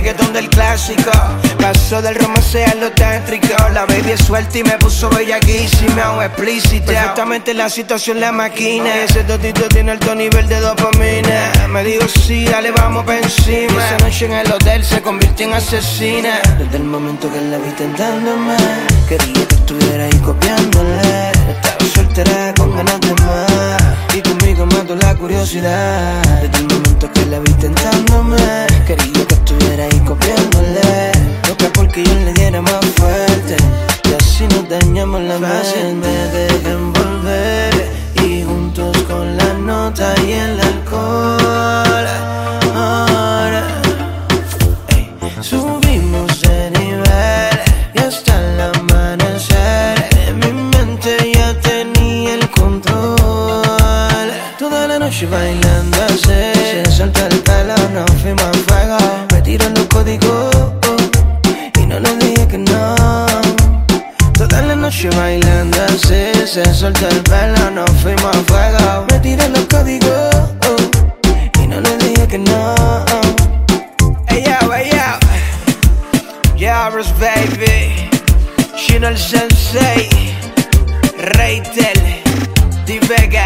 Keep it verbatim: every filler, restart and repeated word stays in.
reggaetón del clásico. Pasó del romance a lo tántrico. La baby es suelta y me puso bellaquísima o explícita. Perfectamente la situación la maquina. Ese totito tiene alto nivel de dopamina. Me dijo sí, dale vamos pa' encima. Y esa noche en el hotel se convirtió en asesina. Desde el momento que la vi tentándome, quería que estuviera ahí copiándole. Estaba soltera con ganas de más y conmigo mató la curiosidad. Desde el momento que la vi tentándome, quería que estuviera ahí copiándole. Loca porque yo le diera más fuerte y así nos dañamos la mente. Me dejé envolver y juntos con la nota y el alcohol. Ahora ey, subimos de nivel y hasta el amanecer en mi mente ya tenía el control. Toda la noche bailando así, se soltó el pelo, nos fuimos a fuego. Me tiró los códigos y no le dije que no. Toda la noche bailando así, se soltó el pelo, nos fuimos a fuego. Me tiró los códigos y no le dije que no. Hey yo, hey yo, Yaros baby, Chino el Sensei, Reitel, Di Vega.